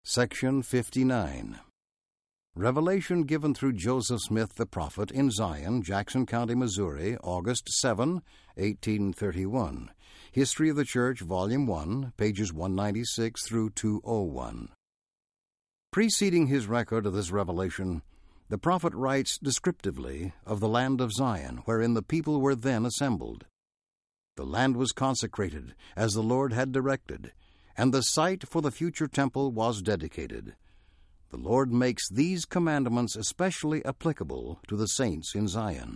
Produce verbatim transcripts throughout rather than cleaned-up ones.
Section fifty-nine. Revelation given through Joseph Smith the prophet in Zion, Jackson County, Missouri, August seventh, eighteen thirty-one. History of the Church, Volume one, pages one ninety-six through two oh one. Preceding his record of this revelation, the prophet writes descriptively of the land of Zion, wherein the people were then assembled. The land was consecrated, as the Lord had directed, and the site for the future temple was dedicated. The Lord makes these commandments especially applicable to the saints in Zion.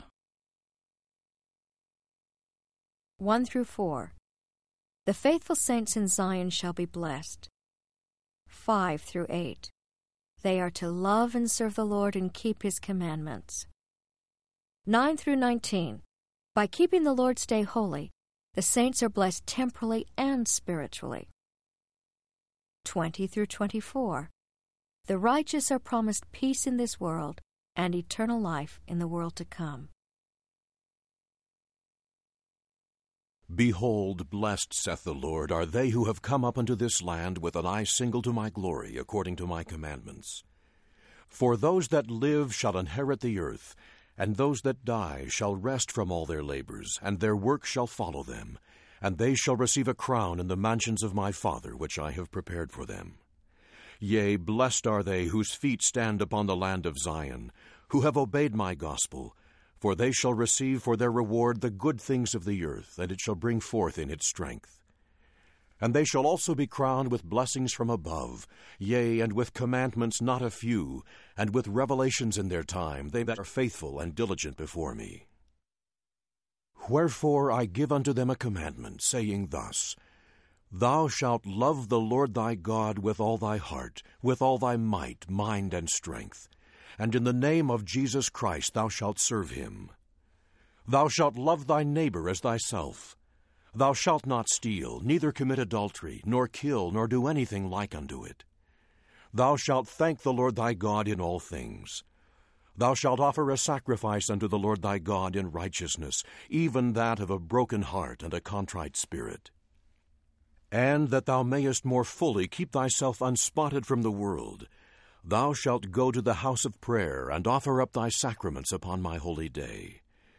one through four. The faithful saints in Zion shall be blessed. five through eight. They are to love and serve the Lord and keep His commandments. nine through nineteen. By keeping the Lord's day holy, the saints are blessed temporally and spiritually. twenty through twenty-four. The righteous are promised peace in this world and eternal life in the world to come. Behold, blessed, saith the Lord, are they who have come up unto this land with an eye single to my glory, according to my commandments. For those that live shall inherit the earth, and those that die shall rest from all their labors, and their work shall follow them, and they shall receive a crown in the mansions of my Father, which I have prepared for them. Yea, blessed are they whose feet stand upon the land of Zion, who have obeyed my gospel, for they shall receive for their reward the good things of the earth, and it shall bring forth in its strength. And they shall also be crowned with blessings from above, yea, and with commandments not a few, and with revelations in their time, they that are faithful and diligent before me. Wherefore I give unto them a commandment, saying thus, Thou shalt love the Lord thy God with all thy heart, with all thy might, mind, and strength, and in the name of Jesus Christ thou shalt serve him. Thou shalt love thy neighbor as thyself. Thou shalt not steal, neither commit adultery, nor kill, nor do anything like unto it. Thou shalt thank the Lord thy God in all things. Thou shalt offer a sacrifice unto the Lord thy God in righteousness, even that of a broken heart and a contrite spirit. And that thou mayest more fully keep thyself unspotted from the world, thou shalt go to the house of prayer, and offer up thy sacraments upon my holy day.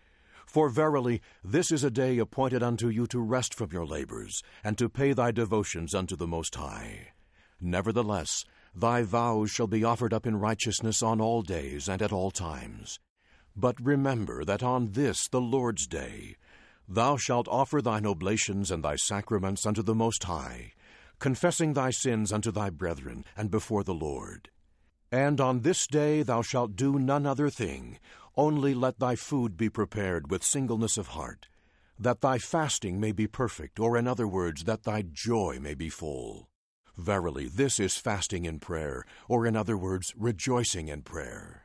For verily this is a day appointed unto you to rest from your labors, and to pay thy devotions unto the Most High. Nevertheless, thy vows shall be offered up in righteousness on all days and at all times. But remember that on this the Lord's day thou shalt offer thine oblations and thy sacraments unto the Most High, confessing thy sins unto thy brethren and before the Lord. And on this day thou shalt do none other thing, only let thy food be prepared with singleness of heart, that thy fasting may be perfect, or in other words, that thy joy may be full. Verily, this is fasting in prayer, or in other words, rejoicing in prayer.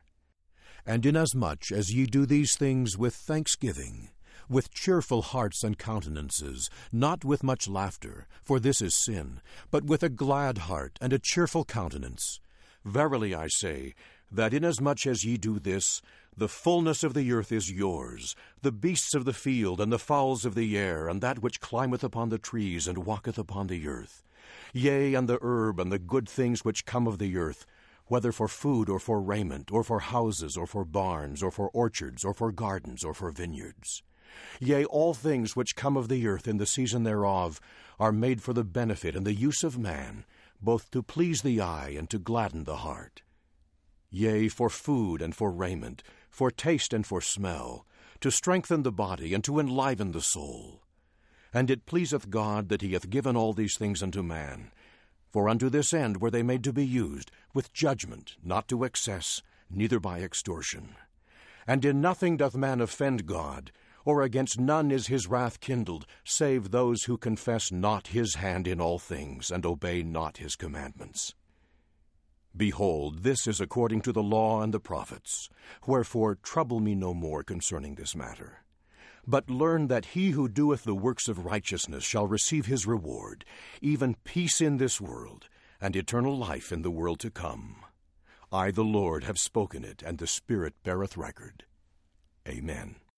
And inasmuch as ye do these things with thanksgiving, with cheerful hearts and countenances, not with much laughter, for this is sin, but with a glad heart and a cheerful countenance, verily I say, that inasmuch as ye do this, the fullness of the earth is yours, the beasts of the field, and the fowls of the air, and that which climbeth upon the trees, and walketh upon the earth, yea, and the herb, and the good things which come of the earth, whether for food, or for raiment, or for houses, or for barns, or for orchards, or for gardens, or for vineyards. Yea, all things which come of the earth in the season thereof are made for the benefit and the use of man, both to please the eye and to gladden the heart. Yea, for food and for raiment, for taste and for smell, to strengthen the body and to enliven the soul. And it pleaseth God that he hath given all these things unto man. For unto this end were they made to be used, with judgment, not to excess, neither by extortion. And in nothing doth man offend God, or against none is his wrath kindled, save those who confess not his hand in all things, and obey not his commandments. Behold, this is according to the law and the prophets. Wherefore trouble me no more concerning this matter. But learn that he who doeth the works of righteousness shall receive his reward, even peace in this world, and eternal life in the world to come. I, the Lord, have spoken it, and the Spirit beareth record. Amen.